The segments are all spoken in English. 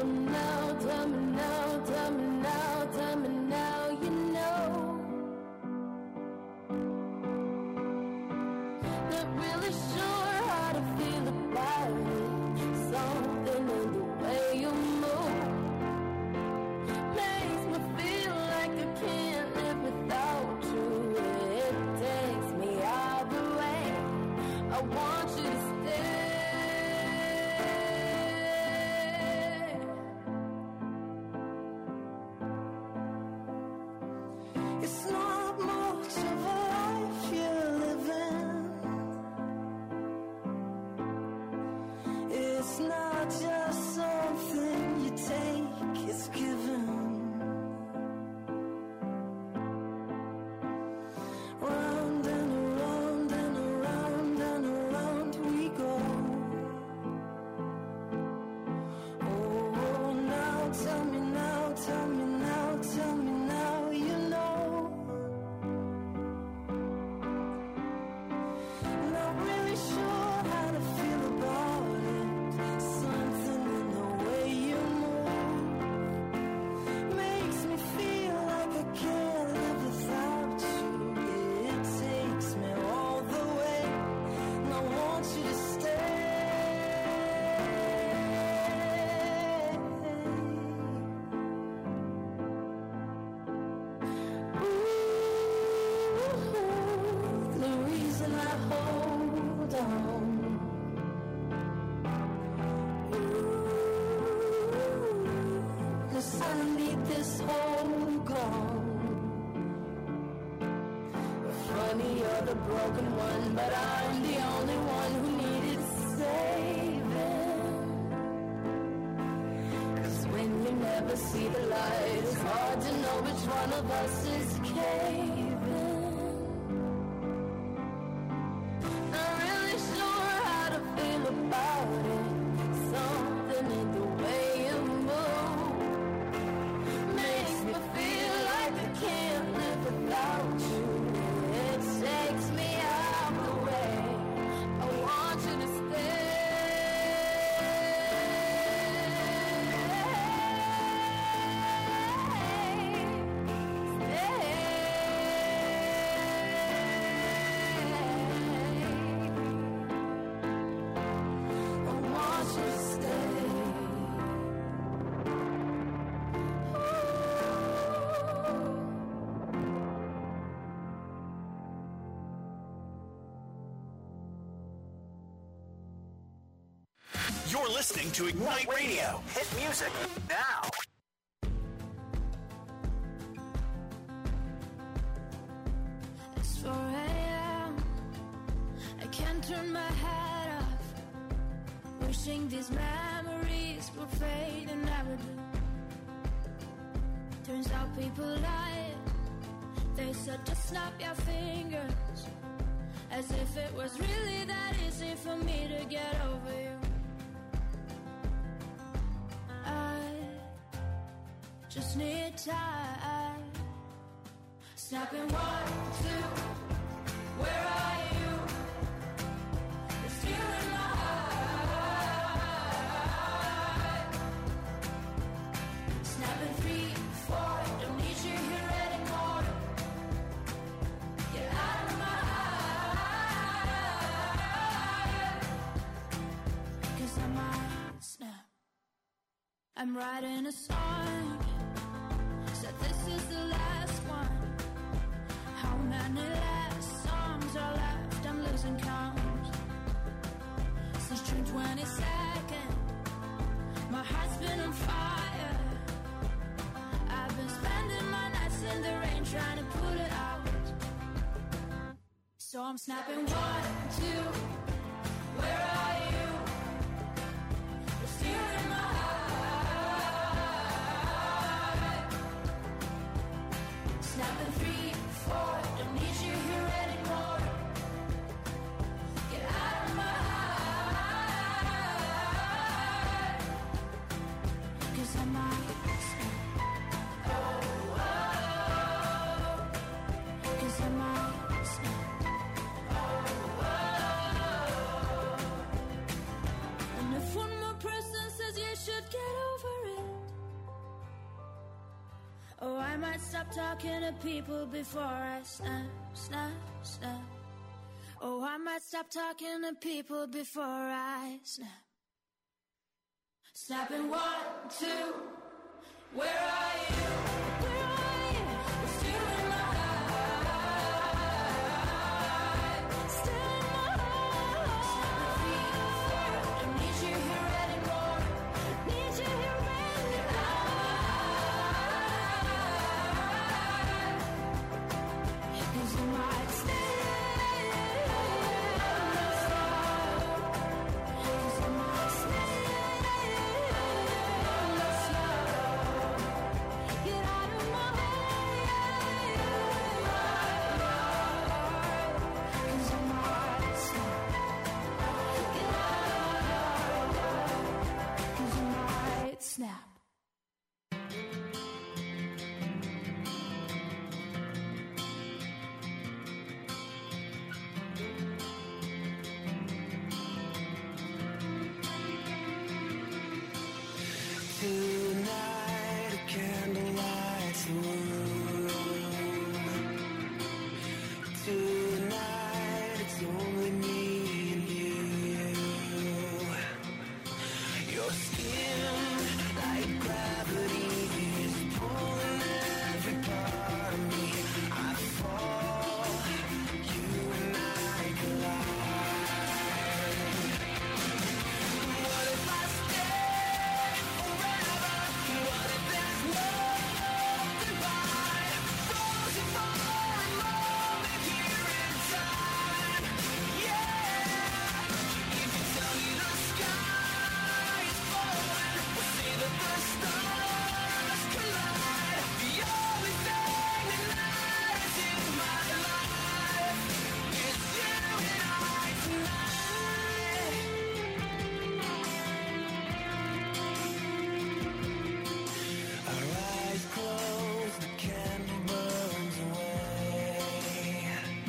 You're listening to Ignite Radio. Hit music now. It's 4 a.m. I can't turn my head off. Wishing these memories will fade and never do. Turns out people lie. They said just snap your fingers, as if it was really that easy for me to get over you. Just need time. Snapping 1, 2. Where are you? You're still in my heart. Snapping 3, 4. Don't need you here anymore. Get out of my heart. 'Cause I might snap. I'm writing a song. This is the last one. How many last songs are left? I'm losing count. Since June 22nd, my heart's been on fire. I've been spending my nights in the rain trying to put it out. So I'm snapping 1, 2. Where are you? You're still in my heart. Snapping 3, 4, don't need you here anymore. Get out of my heart. 'Cause I might snap. Oh, oh. 'Cause I might snap. Oh, oh. And if one more person says you should get over it, Oh, I might stop talking to people before I snap, snap, snap. Oh, I might stop talking to people before I snap. Snapping 1, 2, where are you? Where are you? It's you in my heart. Still in my heart. I need you here anymore. Need you here anymore. 'Cause you might stay. Snap. Tonight, a candlelight's the room. Tonight, it's only me and you. Your skin, like gravity, is pulling every part of me. I fall, you and I collide. What if I stay forever? What if there's no goodbye? Frozen for a moment here in time. Yeah, if you tell me the sky is falling, we'll see that the stars collide. The only thing that matters in my life is you and I tonight. Our eyes close, the candle burns away.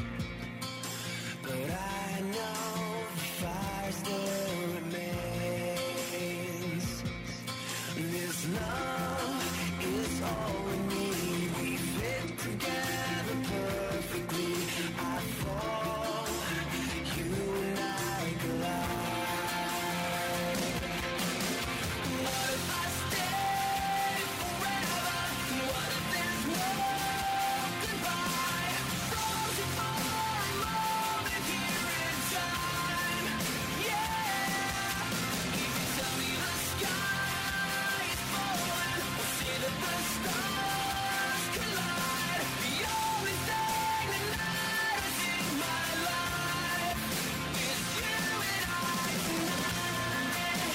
But I know the fire still remains. This love is all we need. We fit together perfectly. I fall, you and I collide. What if I stay forever? What if there's no goodbye? Frozen for a moment here in time. Yeah, if you tell me the sky is falling, we'll see that the stars collide. The only thing that matters in my life is you and I tonight.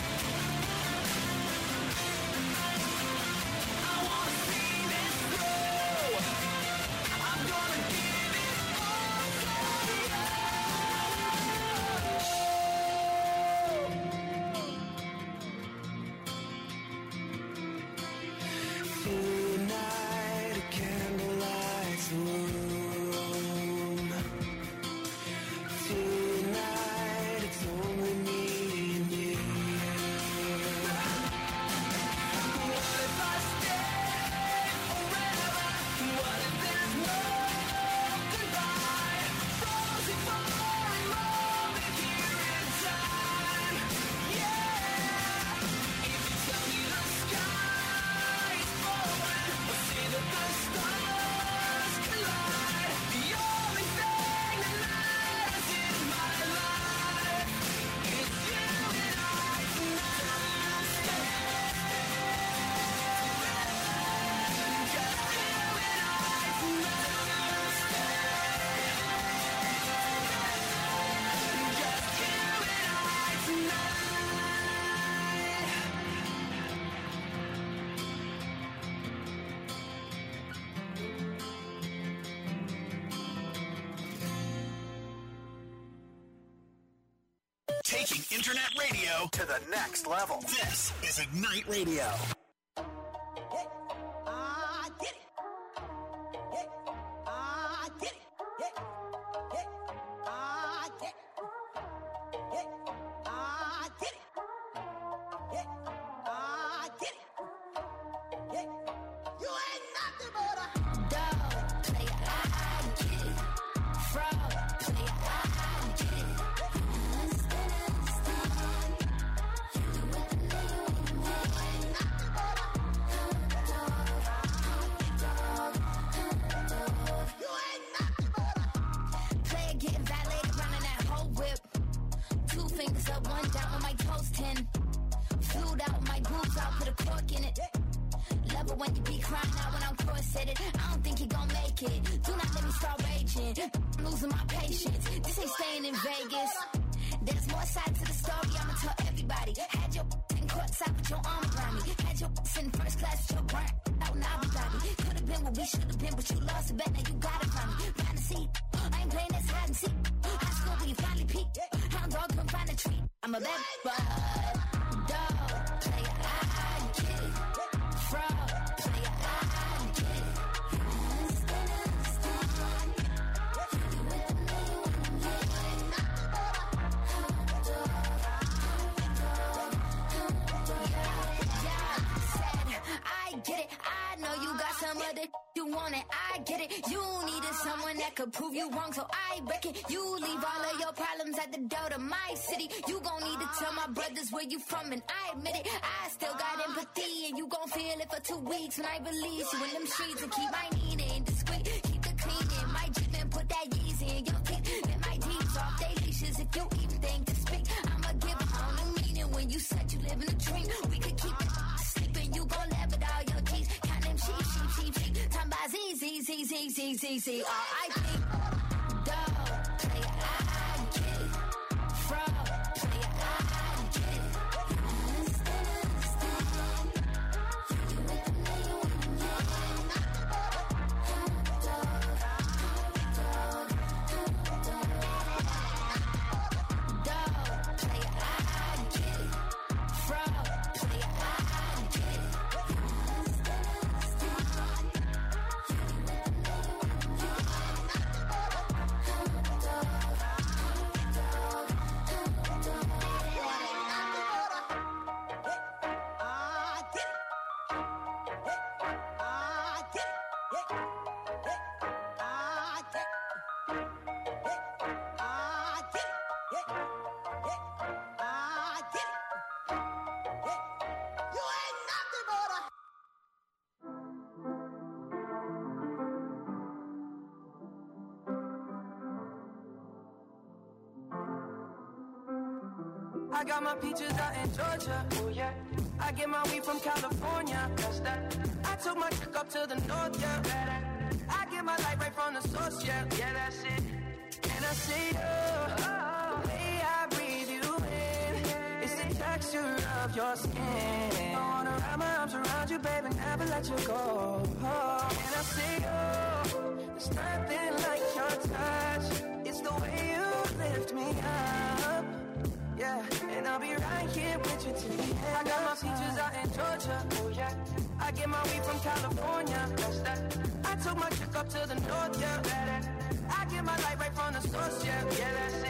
I wanna see this through. I'm gonna give it all to you. Tonight, a candlelight's the room. Tonight, it's only me and you. What if I stay forever? What if there's no goodbye? Frozen for a moment here in time. Yeah, if you tell me the sky is falling, we'll see that the stars collide. The only thing that matters in my life is you and I tonight. Just you and I tonight. Just you and I tonight. Taking internet radio to the next level. This is Ignite Radio. I did it. I did it. I did it. I did it. I did it. You ain't toes up, one down with my toes 10. Flued out my boobs out, put a cork in it. Love it when you be crying out when I'm corseted. I don't think he gon' make it. Do not let me start raging. I'm losing my patience. This ain't staying in Vegas. There's more sides to the story, I'ma tell everybody. Had your in courtside with your arm around me. Had your in first class with your brand out in Abu Dhabi. Could've been what we should've been, but you lost the bet, now you got it from me. Find a seat, I ain't playing this hide and seek. High school when you finally peaked. Hound dog couldn't find a treat. I'm a bad dog, player, I get it. Fraud, player, I get it. Get it, I know you got some other you want it, I get it. You needed someone that could prove you wrong, so I reckon you leave all of your problems at the door to my city. You gon' need to tell my brothers where you from, and I admit it. I still got empathy, and you gon' feel it for 2 weeks when I release you in them streets. And keep my meaning discreet, keep the cleaning, my drip and put that Yeezy in your teeth. Let my deeds off they leashes if you even think to speak. I'ma give a whole new meaning when you said you live in a dream. We could keep it sleeping, you gon' laugh at all your G's. Count them sheep. Time by Z. R.I.P. Dog, player, I get it. Fraud, player, I get it. Dog, player, I get it. Fraud, player, I get it. I got my peaches out in Georgia, oh yeah. I get my weed from California, that's that. I took my chick up to the north, yeah. I get my light right from the source, yeah. Yeah, that's it. And I see you, the way I breathe you in. It's the texture of your skin. I wanna wrap my arms around you, baby, never let you go. And I see you, there's nothing like your touch. It's the way you lift me up. Yeah, and I'll be right here with you till the end. I got my peaches out in Georgia, oh yeah. I get my weed from California, that's that. I took my chick up to the north, yeah. I get my light right from the source, yeah. Yeah, that's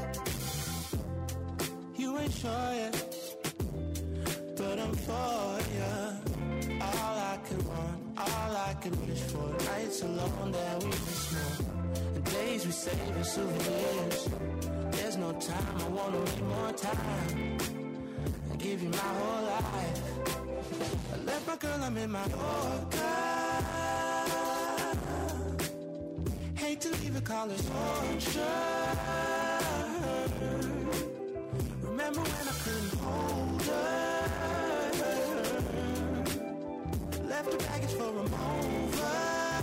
it. You ain't sure yet, but I'm for ya. All I could want, all I could wish for. Nights alone that we miss more, and days we save as souvenirs. There's no time, I wanna need more time and give you my whole life. I left my girl, I'm in my Yorker. Hate to leave it, call it torture. Remember when I couldn't hold her? Left the baggage for a mover.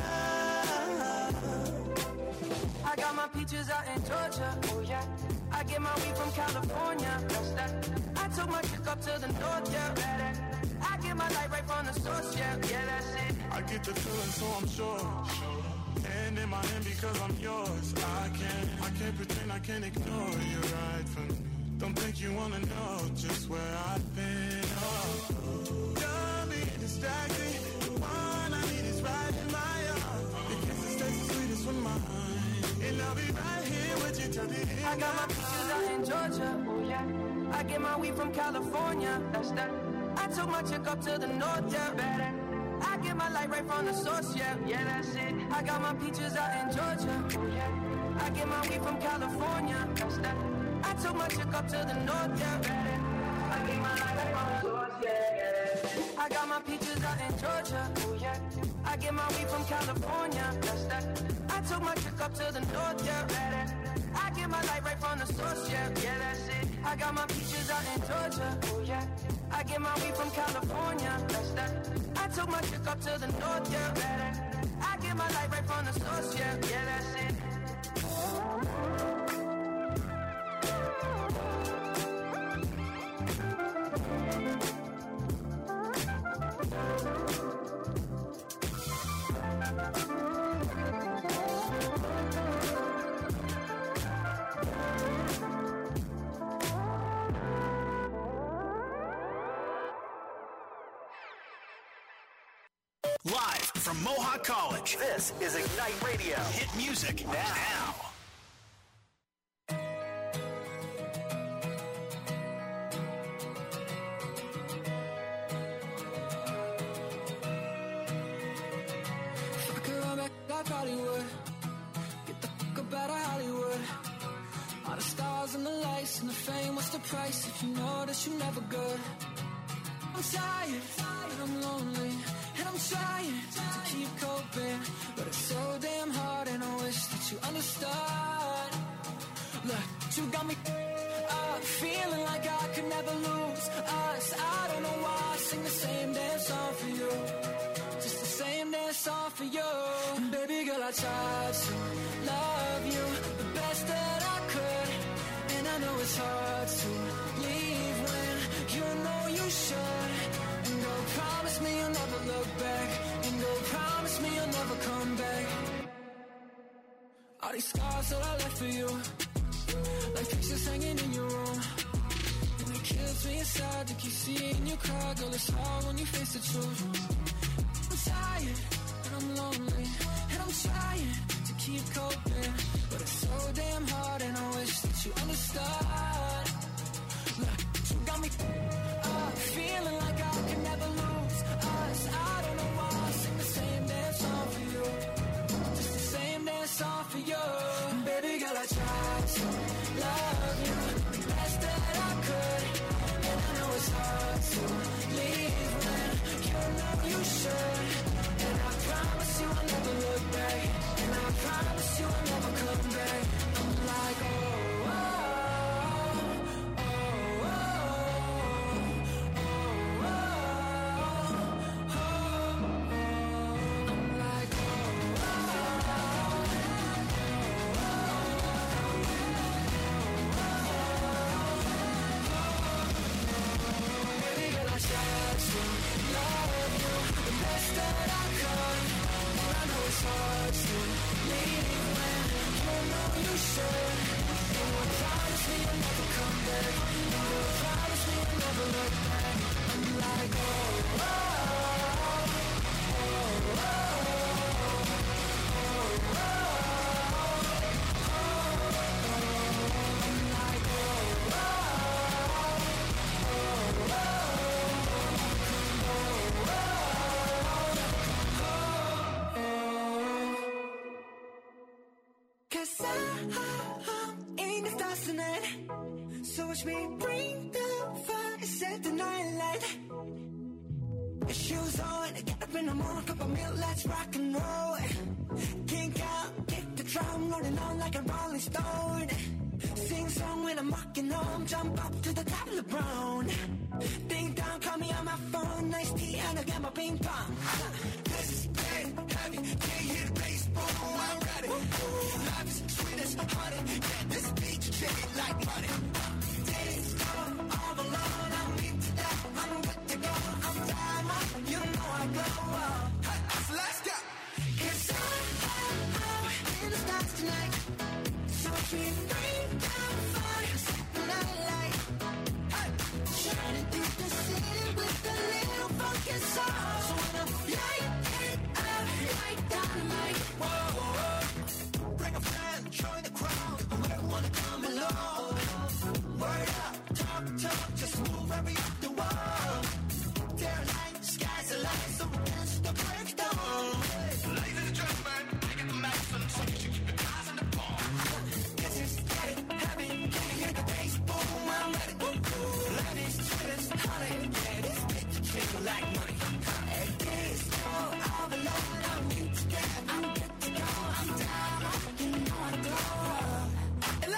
I got my peaches out in Georgia, oh yeah. I get my weed from California, that's that. I took my chick up to the north, yeah. I get my light right from the source, yeah. Yeah, that's it. I get the feeling, so I'm sure. Hand in my hand because I'm yours. I can't pretend, I can't ignore you right from me. Don't think you wanna know just where I've been. Oh, don't be distracted. The one I need is right in my arms. The kisses taste the sweetest with mine. And I'll be right here with you till the end. I got my peaches out in Georgia, oh yeah. I get my weed from California, that's that. I took my chick up to the north, yeah. I get my light right from the source, yeah. Yeah, that's it. I got my peaches out in Georgia, oh yeah. I get my weed from California, that's that. I took my chick up to the north, yeah. I get my light right from the source, yeah. I got my peaches out in Georgia, oh yeah. I get my weed from California, that's that. I took my chick up to the north, yeah. I get my light right from the source, yeah, yeah, that's it. I got my peaches out in Georgia, oh yeah. I get my weed from California, that's that. I took my chick up to the north, yeah, better. I get my light right from the source, yeah, yeah, that's it. Live from Mohawk College, this is Ignite Radio. Hit music now. If I could run back like Hollywood, get the fuck up out of Hollywood. All the stars and the lights and the fame, what's the price if you know that you're never good? I'm tired and I'm lonely, and I'm trying to keep coping, but it's so damn hard and I wish that you understood. Look, you got me feeling like I could never lose us. I don't know why I sing the same damn song for you, just the same damn song for you. And baby girl, I tried to love you the best that I could, and I know it's hard to leave when you know you should. And go promise me you'll never look back, and go promise me you'll never come back. All these scars that I left for you, like pictures hanging in your room, and it kills me inside to keep seeing you cry. Girl, it's hard when you face the truth. I'm tired and I'm lonely, and I'm trying to keep coping, but it's so damn hard and I wish that you understood. Look, you got me feeling like I can never lose us. I don't know why I sing the same damn song for you, just the same damn song for you. And baby girl, I tried to love you the best that I could, and I know it's hard to leave when you know you should. And I promise you I'll never look back, and I promise you I'll never come back. I'm like, oh, oh. Cause I'm in the stars tonight, so watch me bring the fire, set the night light. Shoes on, get up in the morning, cup of milk, let's rock and roll. Kink out, kick the drum, rolling on like a rolling stone. Sing song when I'm walking home, jump up to the top of the brown. Ding dong, call me on my phone, nice tea and I get my ping pong. This is dead heavy, can't hear the bass, boom, I'm ready. Life is sweet as honey, yeah, this beat you shake like money. Days gone, all alone, I'm into that, I'm good to go, I'm diamond, you know I glow. So let's go. Cause I'm in the stars tonight, so we bring down fire, set the night light. Shining through the city with a little funky soul. So when I'm light it up, light dynamite. Whoa, whoa. Bring a friend, join the crowd, whoever wanna come along. Word up, talk, just move every up the wall. Day or night, sky's the light, so we dance to the breakdown. Ladies and gentlemen, I got the mic and so you should keep your eyes on the ball. Cause it's getting heavy, can you hear the bass? Boom, I'm ready. Life is sweet as honey, yeah, this bitch you like money. And this all alone, I'm good to get, I'm good to go, I'm down, you know I glow. And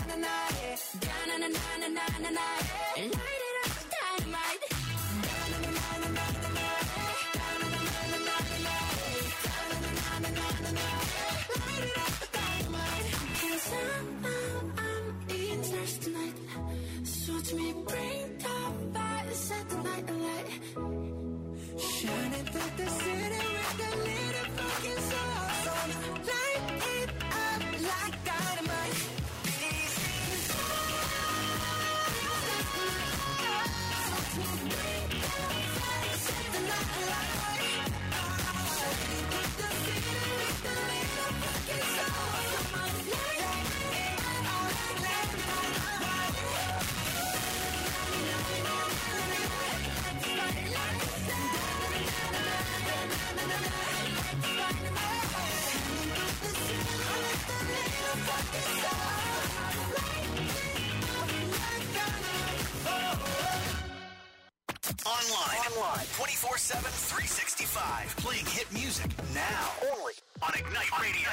Online, 24/7, 365. Playing hit music now. Only on Ignite Radio.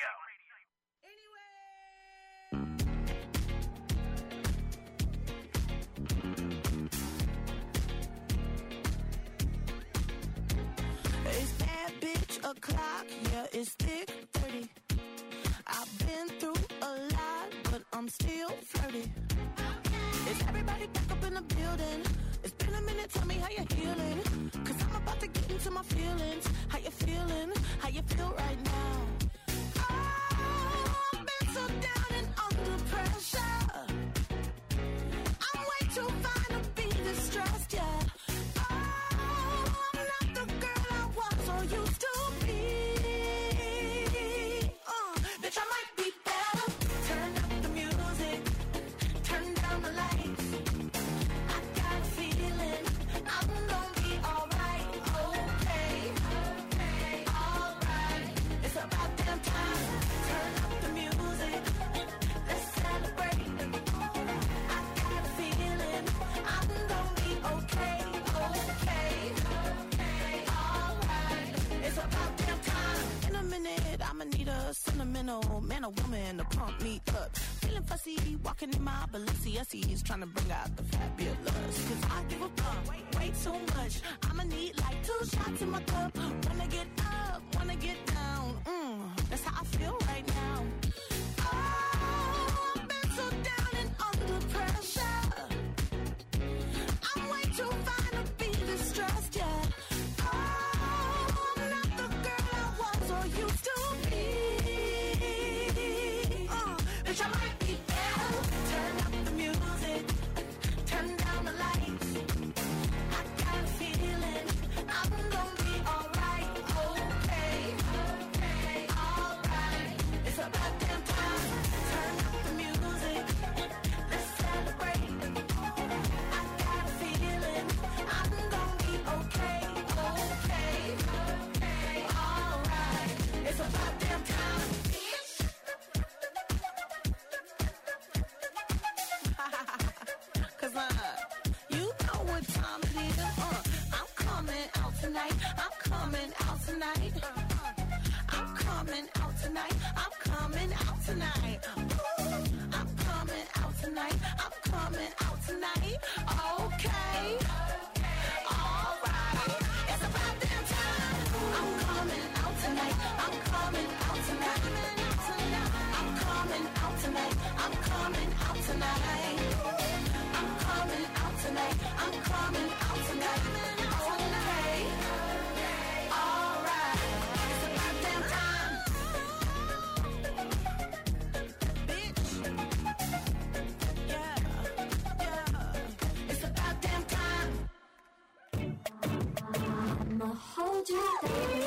It's that bitch o'clock, yeah, it's thick 30. I've been through a lot, but I'm still flirty. Is everybody back up in the building? It's been a minute, tell me how you're healing. Cause I'm about to get into my feelings. How you feeling? How you feel right now? Oh, I've been so down and under pressure. I'm way too fine to be distressed, yeah. Oh, I'm not the girl I was or used to be. Bitch, I might be better. Turn up the music. Turn down the lights. I got a feeling I'm gonna be alright. Okay, alright. It's about damn time. Turn up the music. Let's celebrate. I got a feeling I'm gonna be okay, alright. It's about damn time. In a minute, I'ma need a sentimental man or woman to pump me up. Feeling fussy, walking in my Balenciennes, trying to bring out the fabulous. Cause I give a fuck way too much. I'ma need like 2 shots in my cup. Wanna get up, wanna get down. That's how I feel right now. Oh, I've been so down and under pressure. I'm way too fine to be distressed, yeah. Oh, I'm not the girl I was or used to be. Bitch, I might be better. Turn up the music. Turn down the lights. I got a feeling I'm gonna be alright. Okay, alright. It's about damn time. Turn up the music. Let's celebrate. I got a feeling I'm gonna be okay, alright. It's about damn time. Cause you know what time it is. I'm coming out tonight. I'm coming out tonight. I'm coming out tonight. I'm coming out tonight. Ooh, I'm coming out tonight. I'm coming out tonight. Okay. Alright. It's about damn time. I'm coming out tonight. I'm coming out tonight. I'm coming out tonight. I'm coming out tonight. I'm coming out tonight. I'm coming out tonight. Okay. Alright. It's about damn time. Bitch. Yeah. It's about damn time. I'ma hold you, baby.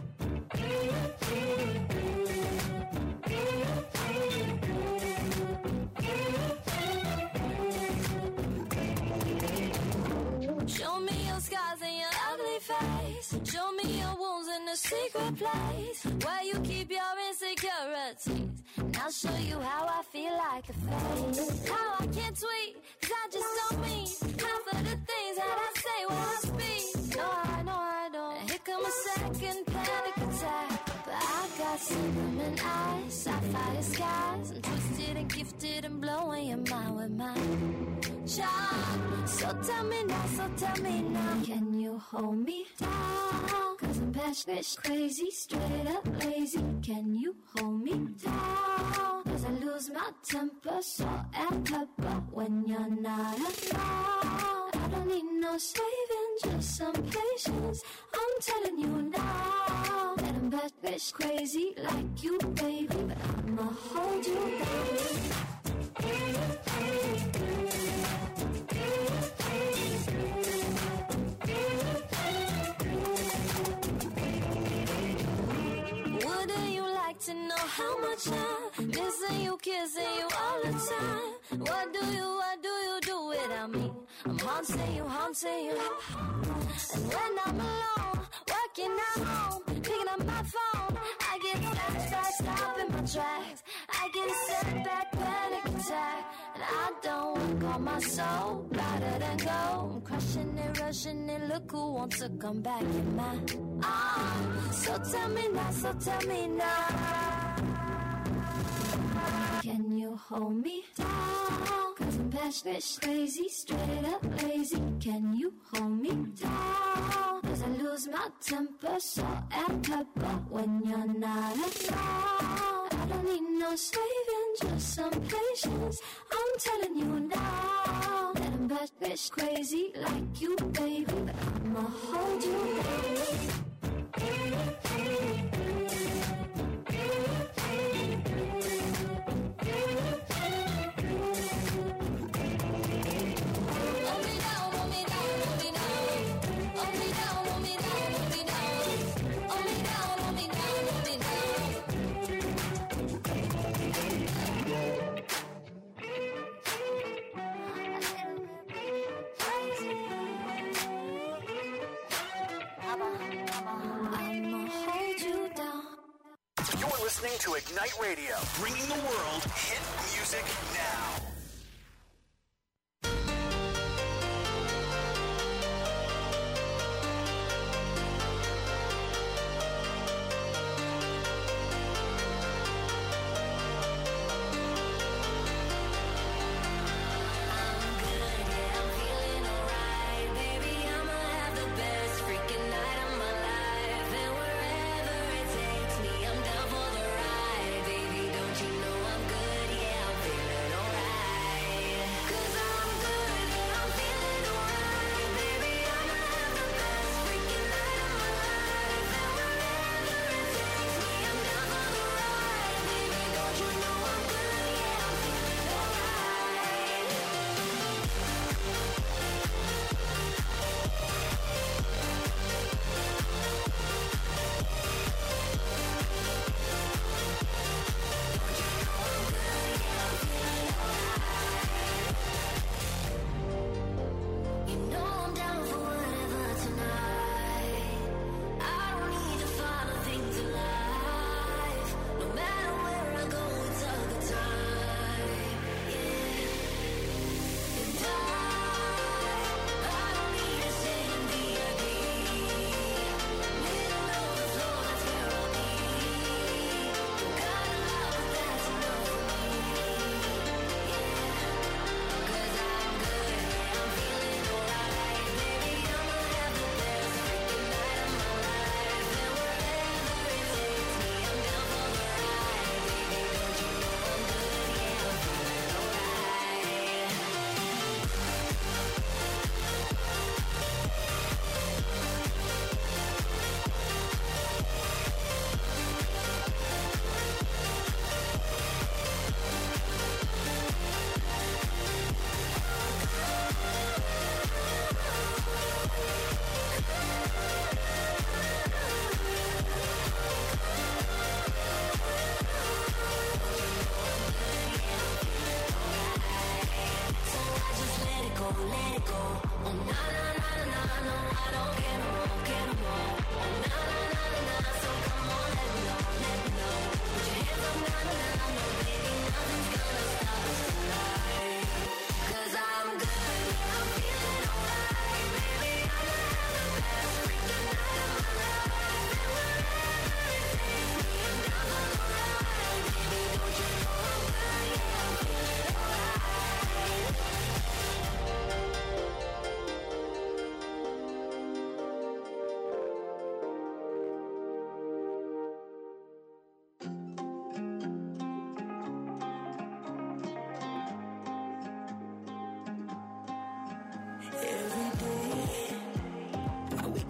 Show me your scars and your ugly face. Show me your wounds in a secret place where you keep your insecurities. And I'll show you how I feel like a fake. How I can't tweet, cause I just don't mean half of the things that I say when I speak. No, I don't. And here come a second panic attack, but I got got cinnamon eyes, sapphire skies. I'm twisted and gifted and blowing your mind with my charm. So tell me now, can you hold me down? Cause I'm passionate, crazy, straight up lazy. Can you hold me down? Cause I lose my temper, salt and pepper when you're not around. I don't need no saving, just some patience. I'm telling you now that I'm bad bitch crazy like you, baby, but I'ma hold you down. Wouldn't you like to know how much I'm missing you, kissing you all the time? What do you do without me? I'm haunting you. And when I'm alone, working at home, picking up my phone, I get flashbacks, stopping my tracks. I get a setback, panic attack, and I don't wanna call my soul rather than go. I'm crushing it, rushing it. Look who wants to come back in my arms. So tell me now. Can you hold me down? Cause I'm passionate, crazy, straight up lazy. Can you hold me down? Cause I lose my temper, salt and pepper when you're not around. I don't need no saving, just some patience. I'm telling you now that I'm bad bitch crazy like you, baby, but I'ma hold you, baby. Listening to Ignite Radio, bringing the world hit music now. Don't you know I'm good? Yeah, I'm feeling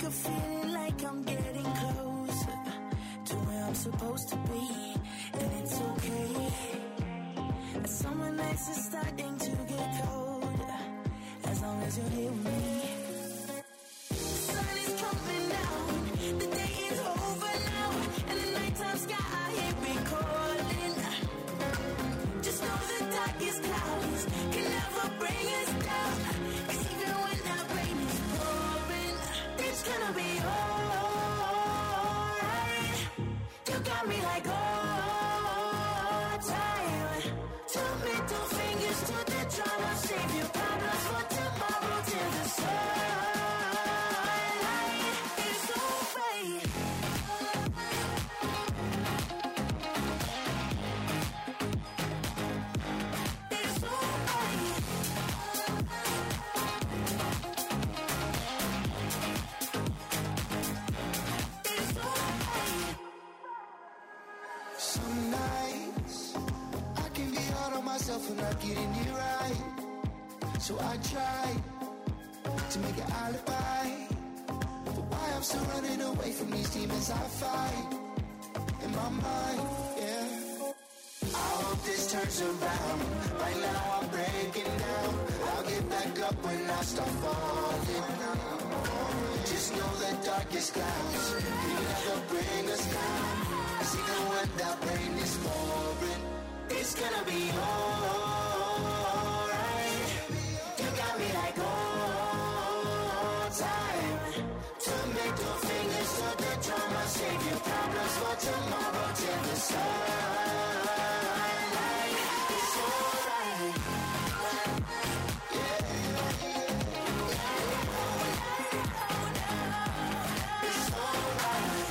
a feeling like I'm getting closer to where I'm supposed to be, and it's okay. And summer nights are starting to get cold, as long as you're here with me. The sun is coming down, the day is over now, and the nighttime sky ain't been calling. Just know the darkest clouds can never bring us down, 'cause even when that rain is pouring, it's gonna be alright. You got me like all time. Two middle fingers to the drama, save your problems for tomorrow till the sunlight. It's alright. It's alright. It's alright. Some nights I can be hard on myself for not getting it right, so I try to make an alibi for why I'm still running away from these demons I fight in my mind, yeah. I hope this turns around. Right now I'm breaking down. I'll get back up when I start falling. Just know the darkest clouds can never bring us down, 'cause even when that rain is pouring, it's gonna be alright. You got me like all time. Two middle fingers to the drama, save your problems for tomorrow till the sunlight. It's alright. Yeah. It's alright.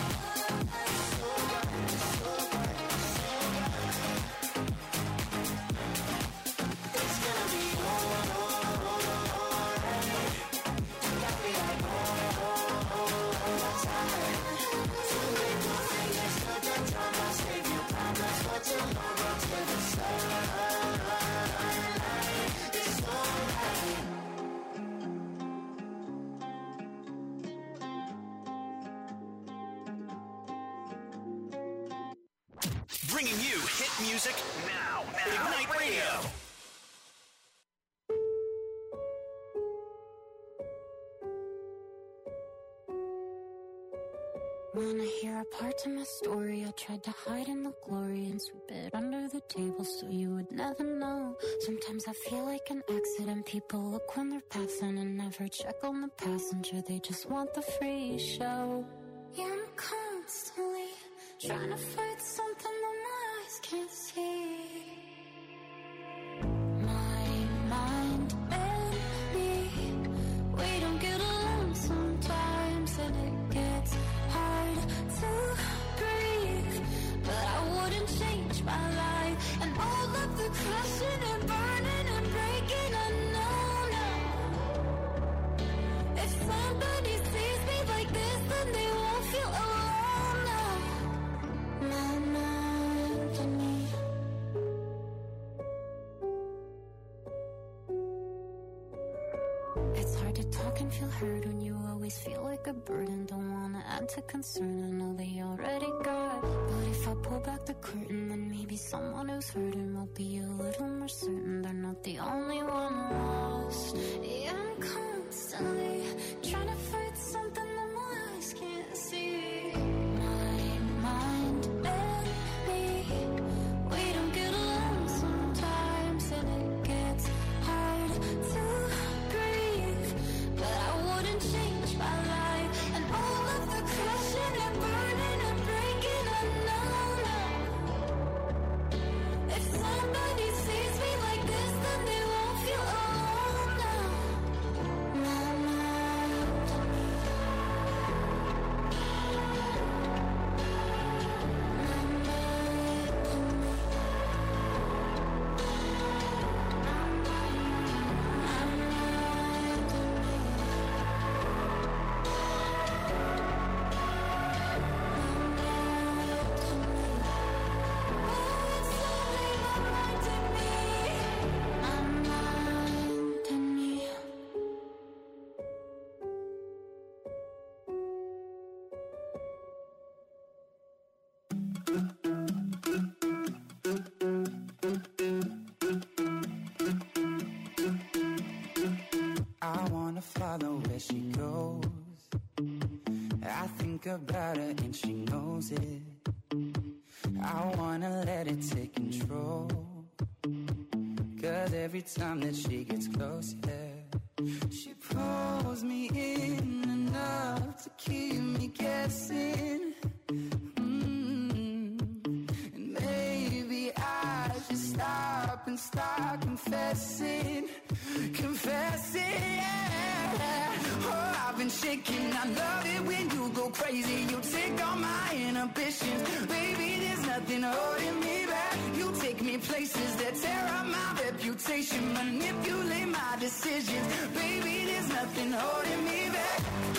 It's gonna be alright. You got me like all time. Two middle fingers to the drama, save your problems for tomorrow till the sunlight. It's alright. Bringing you hit music now. Ignite Radio. Wanna hear a part of my story? I tried to hide in the glory and sweep it under the table so you would never know. Sometimes I feel like an accident. People look when they're passing and never check on the passenger. They just want the free show. Yeah, I'm constantly trying to fight something that my eyes can't see. My mind and me, we don't get along sometimes, and it gets hard to breathe. But I wouldn't change my life, and all of the crashing and burning and breaking, I know now. If somebody sees me like this, then they won't feel alone now. My mind and me. It's hard to talk and feel heard when you always feel like a burden. Don't wanna add to concern, I know they already got. But if I pull back the curtain, then maybe someone who's hurting will be a little more certain they're not the only one lost. Yeah, I'm constantly trying to fight something that my eyes can't see. My mind and me, we don't get along sometimes, and it gets hard to breathe. But I wouldn't change my life, and all of the crashing and burning and breaking, I know now. If somebody sees me like this, then they won't feel alone now. My mind and me. think about her and she knows it. I wanna let it take control. Cause every time that she gets close, yeah, she pulls me in enough to keep me guessing. And maybe I should stop and start confessing. Confessing, yeah. Oh, I've been shaking. I love it when you go crazy. You take all my inhibitions. Baby, there's nothing holding me back. You take me places that tear up my reputation. Manipulate my decisions. Baby, there's nothing holding me back.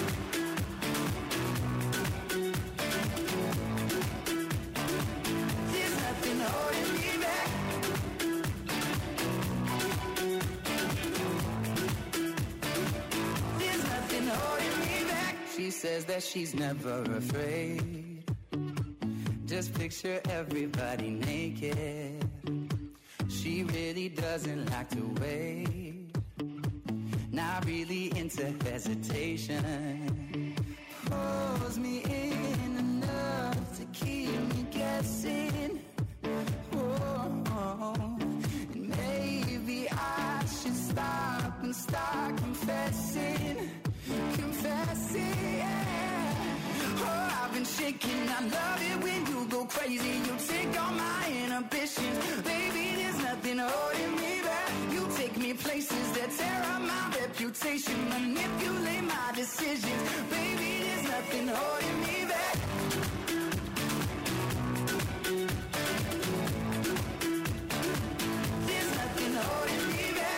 There's nothing holding me back. There's nothing holding me back. She says that she's never afraid. Just picture everybody naked. She really doesn't like to wait. Not really into hesitation. Pulls me in enough to keep me guessing. Oh, and maybe I should stop and start confessing. Confessing, yeah. Oh, I've been shaking. I love it when you go crazy. You take all my inhibitions. Baby, there's nothing holding me back. You take me places that tear up my reputation. Manipulate my decisions. Baby, there's nothing holding me back. There's nothing holding me back.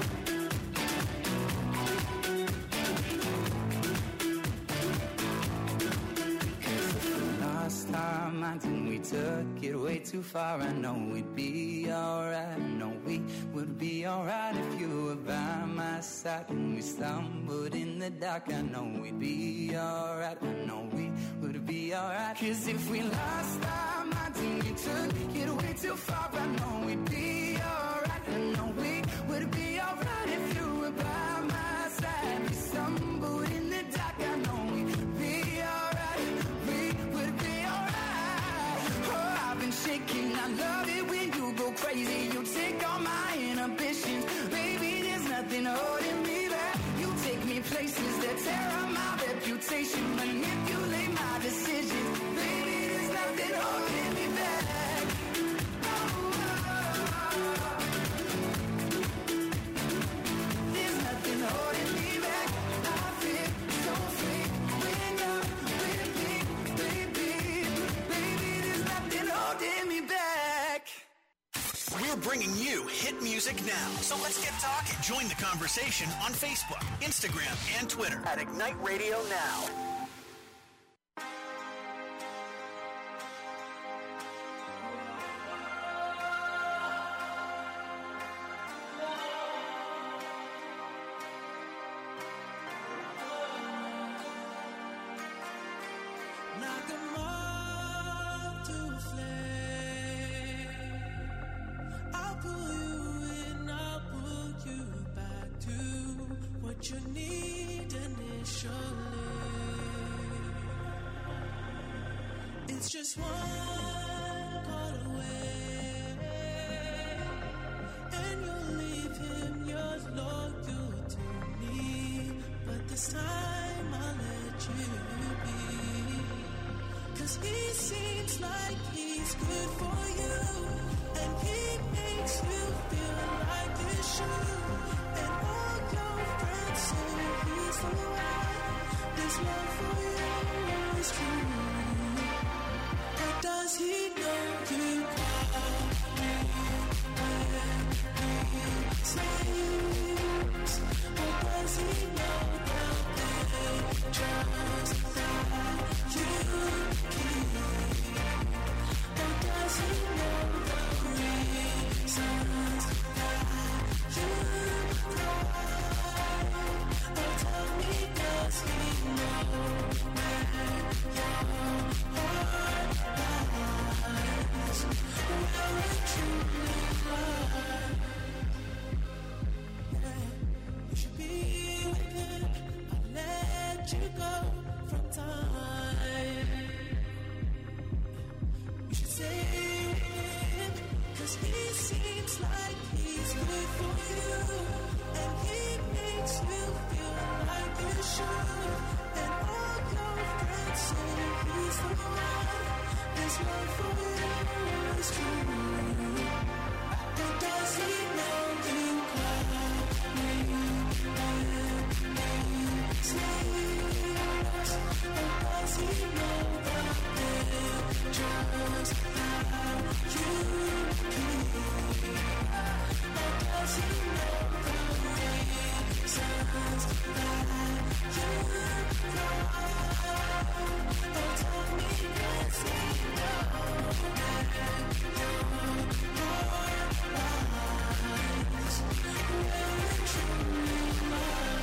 Last time I think we took it way too far. I know we'd be alright. I know we would be alright if you were by my side. When we stumbled in the dark, I know we'd be alright. I know we would be alright. Cause if we last time I think we took it way too far. I know we'd be alright. I know we would be alright if you were by my side. We stumbled in the dark, I know we'd be alright. We would be alright. Oh, I've been shaking. I love it when you go crazy. You take all my inhibitions. Baby, there's nothing holding me back. You take me places that tear up my reputation. Manipulate my decisions. Baby, there's nothing holding me back. There's nothing holding me back. I feel so free when you're with me, baby. Baby, there's nothing holding me back. We're bringing you hit music now. So let's get talking. Join the conversation on Facebook, Instagram, and Twitter at Ignite Radio Now. Knock 'em off to a flame. I'll pull you in, I'll pull you back to what you need initially. It's just one call away, and you'll leave him, you're loyal to me. But this time I'll let you be. 'Cause he seems like he's good for you, and he makes you feel like you should. And all your friends say he's the one. This love for you is true. But does he know you call me when he sleeps? Or does he know the pictures that you keep? Or does he feels like he's good for you, and he makes you feel like you should. And all your friends say he's the one. His love for you is true. But does he know you cry me sleepless? Or does he know the pictures that you keep? Or does he know the reasons that you cry? Oh, tell me, does he know that your heart lies where it truly lies?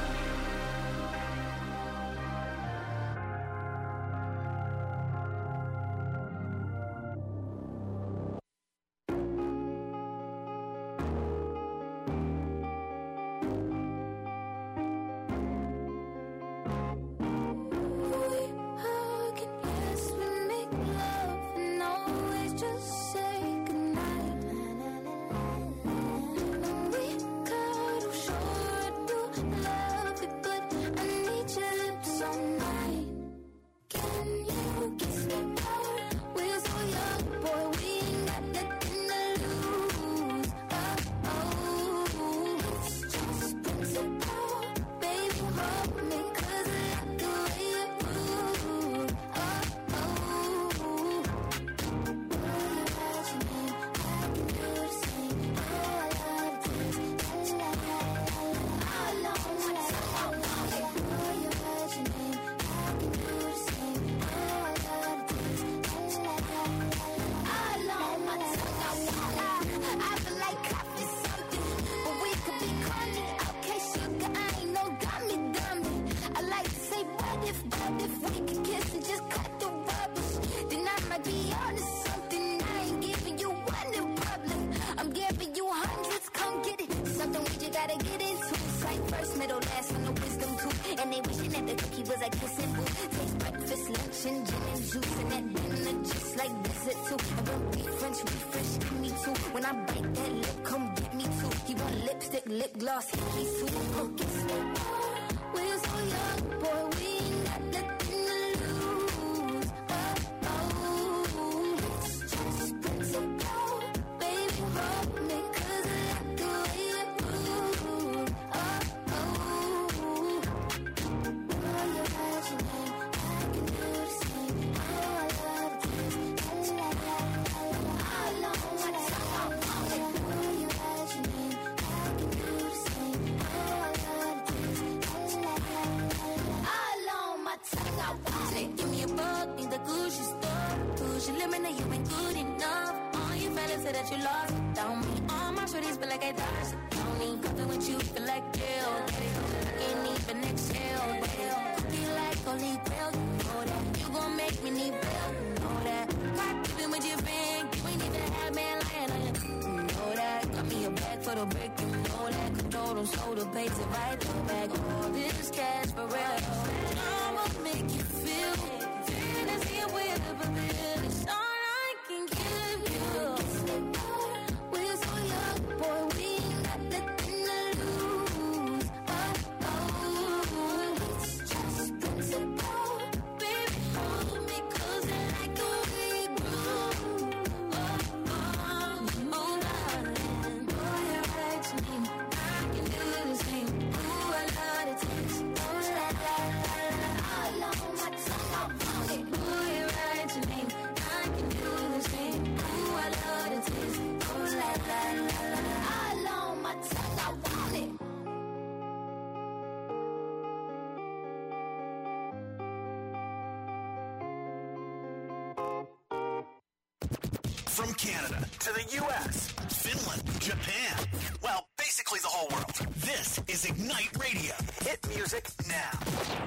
From Canada to the U.S., Finland, Japan, well, basically the whole world. This is Ignite Radio. Hit music now.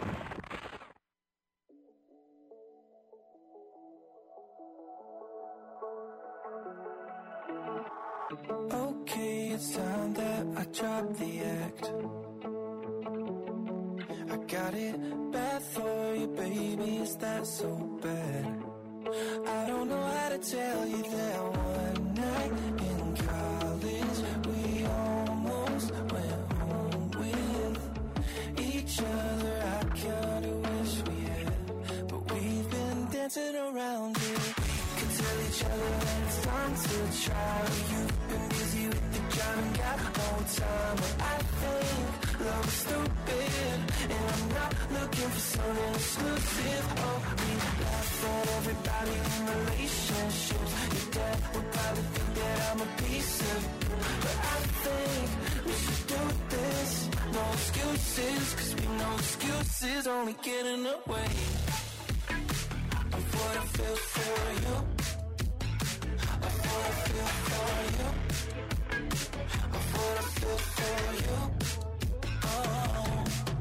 Okay, it's time that I drop the act. I got it bad for you, baby, is that so bad? I don't know how to tell you that one night in college try. You've been busy with the job and got no time. But I think love is stupid, and I'm not looking for something exclusive. Oh, we laugh at everybody in relationships. Your dad would probably think that I'm a piece of it, but I think we should do this. No excuses, cause we know excuses only get in the way of what I feel for you. Of what I feel for you. Of what I feel for you. Oh,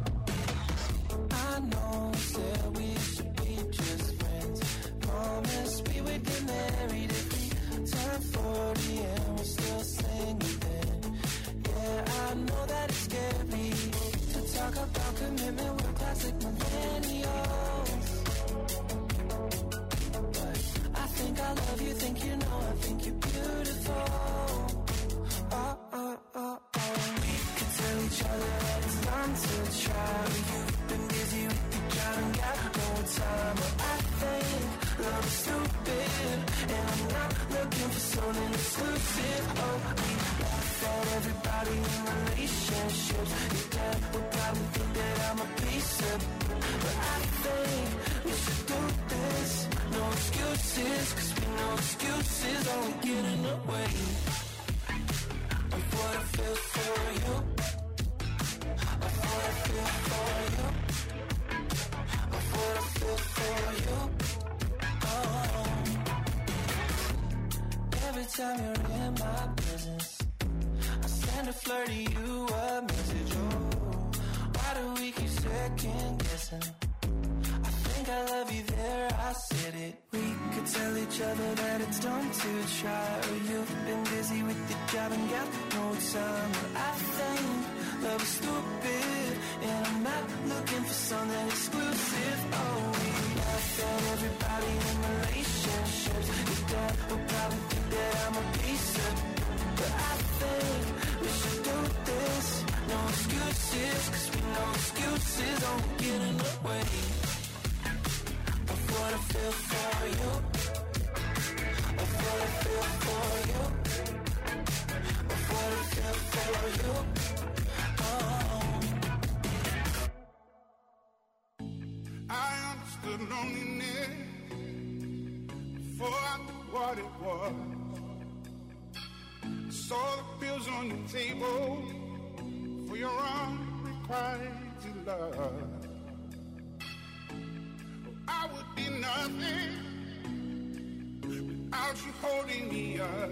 I know we said we should be just friends. Promised we would get married if we turn 40 and we're still single then. Yeah, I know that it's scary to talk about commitment with classic millennials. But I think I love you, think you know, I think you're beautiful. Oh, oh, oh, oh. We could tell each other that it's time to try. You've been busy with the job and got no time. But I think love is stupid, and I'm not looking for something exclusive. Oh, we laugh at everybody in relationships. Your dad would probably think that I'm a piece of it, but I think we should do this. No excuses, cause we know excuses only get in the way of what I feel for you. Of what I feel for you. Of what I feel for you. Oh, every time you're in my presence, I send a flirty you a message. Oh, why do we keep second guessing? I think I love you there, I said it. We could tell each other that it's dumb to try. Or you've been busy with the job and got no time. But I think love is stupid, and I'm not looking for something exclusive. Oh, we laugh at everybody in relationships. Your dad would probably think that I'm a piece of it, but I think we should do this. No excuses, cause we know excuses only get in the way of what I feel for you. Of what I feel for you. Of what I feel for you. Oh, I understood loneliness before I knew what it was. I saw the pills on your table for your unrequited love. I would be nothing without you holding me up.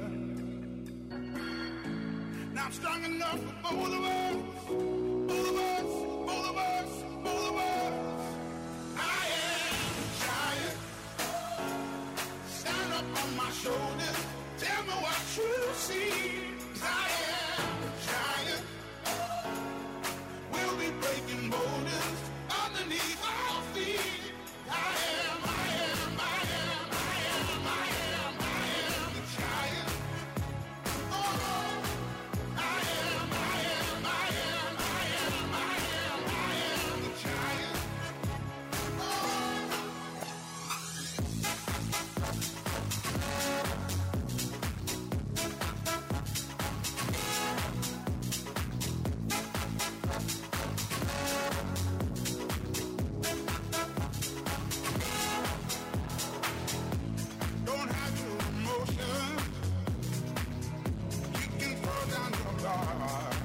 Now I'm strong enough for both of us. Both of us, both of us, both of us. I am a giant. Stand up on my shoulders. Tell me what you see. 'Cause I am a giant. We'll be breaking boulders underneath our feet. I am the giant. Oh, I am the giant. Don't have your emotion. You can throw down your guard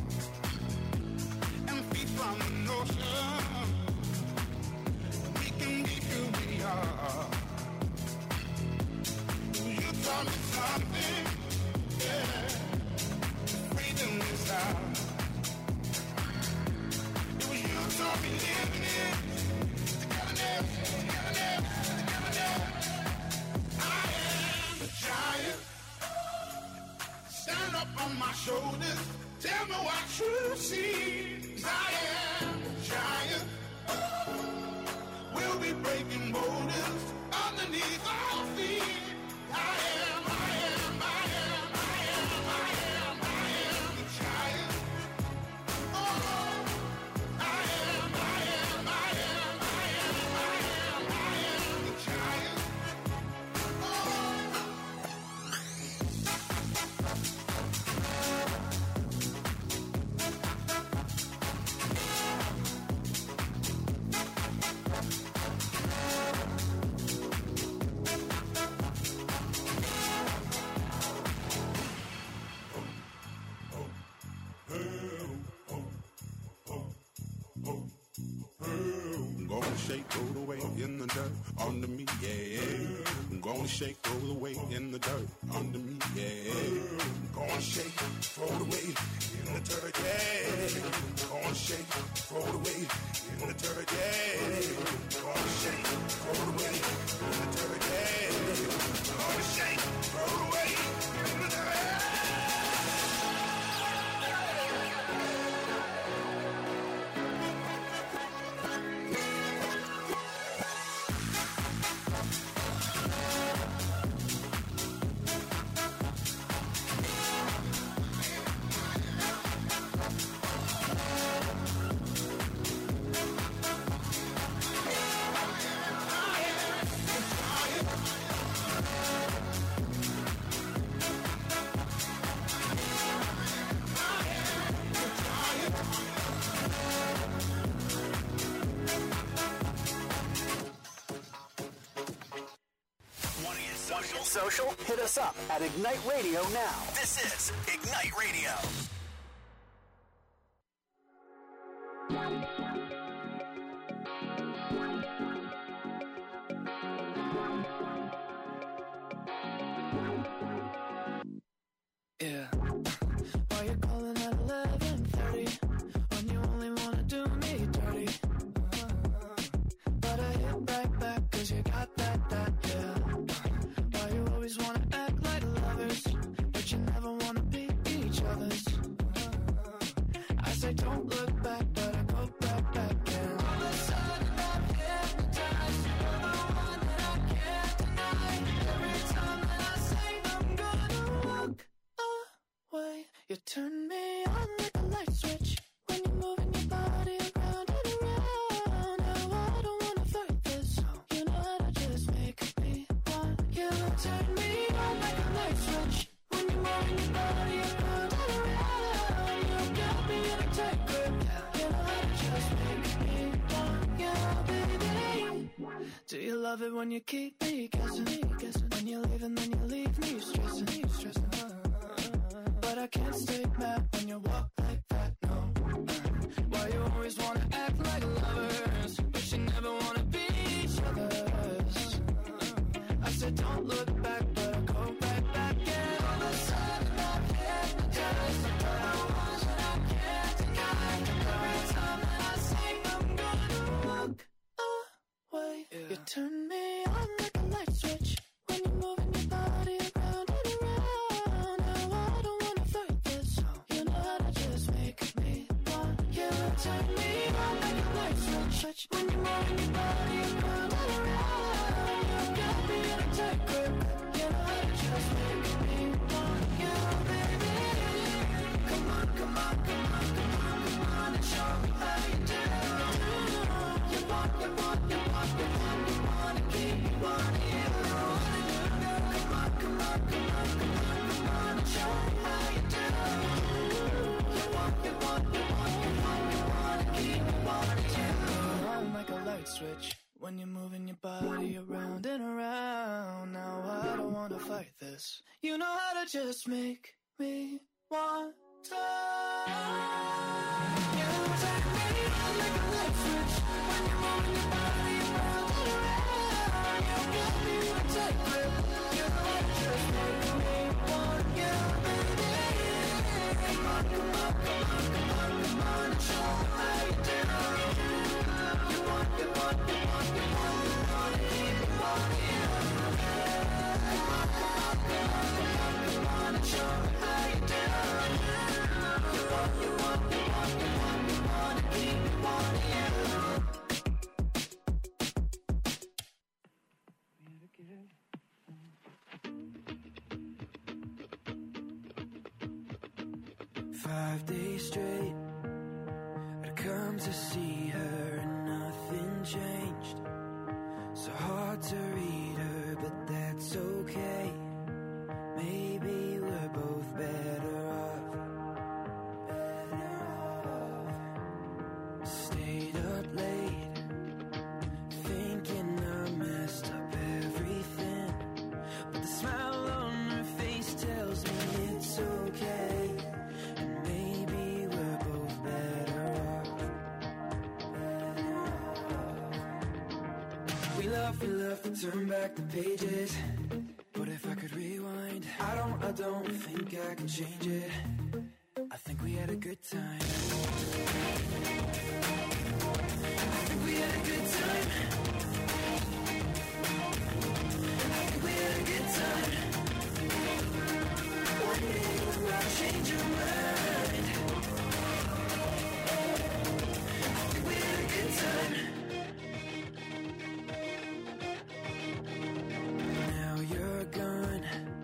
and feed from the notion. We can be who we are. You taught me something, yeah. Freedom is out. It was you taught me living it. Togetherness, togetherness, togetherness. I am the giant. Stand up on my shoulders. Tell me what you see. 'Cause I am the giant. We'll be breaking boulders underneath our feet. I am the giant. Oh, I am the giant. Oh. shake, roll away in the dirt under me, yeah. Gonna shake, throw it away in the dirt, yeah. Gonna shake, throw it away in the dirt, yeah. Gonna shake, throw it away in the dirt, yeah. Gonna shake, throw it away in the dirt. Social? Hit us up at Ignite Radio now. This is Ignite Radio. Yeah. Why you calling at 11:30 when you only wanna do me dirty? But I hit right back 'cause you got that, yeah. You always wanna act like lovers, but you never wanna be each other's. I say don't look back, but I go back, and all of a sudden I'm hypnotized. You're the one that I can't deny. Every time that I say I'm gonna walk away, you turn me on like a light switch when you're moving your body around and around. Now I don't wanna fight this, you know how to just make me want you. Turn me on like a light switch when you're moving your body around and around. You got me in a tight grip, you know how to just make me want you, baby. Do you love it when you keep me guessing? When you leave and then you leave me stressing. But I can't stay mad when you walk like that, no. Why you always wanna act like lovers, but you never wanna be each other's? I said don't look back, but I go back, and all of a sudden I'm hypnotized. You're the ones that I can't deny. Every time that I say I'm gonna walk away, you turn me on like a light switch when you're moving your body around and around. Now I don't wanna fight this, you know how to just make me want you. Turn me on like a light switch when you're moving your body around and around. You got me in a tight grip, you know how to just make me want you, baby. Come on, and show me how you do. You want, to keep me wanting you. Come on, and show me how you do. You want, to keep me wanting you. On like a light switch when you're moving your body around and around. Now I don't wanna fight this, you know how to just make me want to. You take me on like a light switch when you're moving your body around and around. You got me in a tight grip, you know how to just make me want you, baby. Come on, and show me how you do. You want, to keep me wanting you. Come on, and show me how you do. You want, to keep me wanting you. 5 days straight, I'd come to see her and nothing changed. So hard to read her, but that's okay. Maybe we're both better off. Stayed up late, thinking I messed up everything. But the smile on her face tells me it's okay. And maybe we're both better off. We love to turn back the pages. don't think I can change it. I think we had a good time. I think we had a good time. I think we had a good time. One day you might change your mind. I think we had a good time. Now you're gone,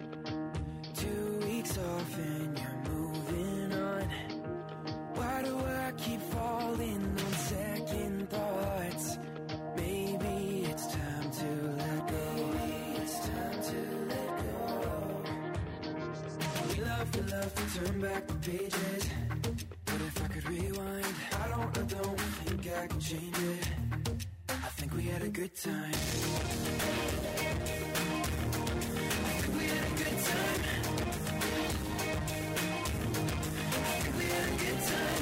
2 weeks off and you're moving on. Why do I keep falling on second thoughts? Maybe it's time to let go. Maybe it's time to let go. We love to turn back the pages. But if I could rewind, I don't think I can change it. I think we had a good time. I think we had a good time. I think we had a good time.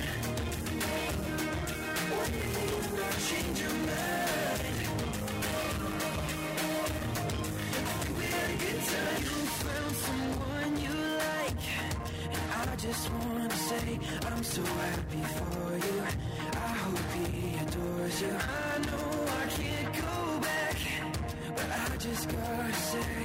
One day you might change your mind. I think we had a good time. You found someone you like, and I just wanna say I'm so happy for you. I hope he adores you. I know I can't go back, but I just gotta say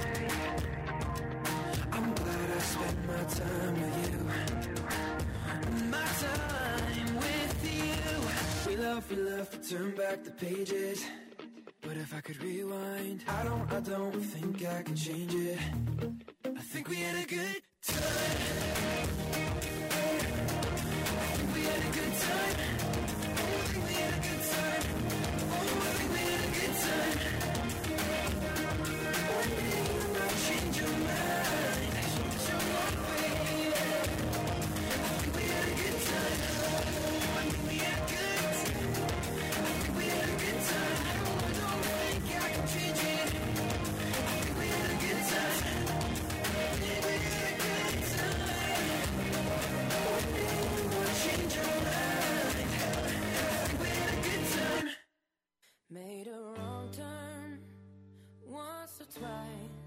I'm glad I spent my time with you. My time with you. We love to turn back the pages. But if I could rewind, I don't think I can change it.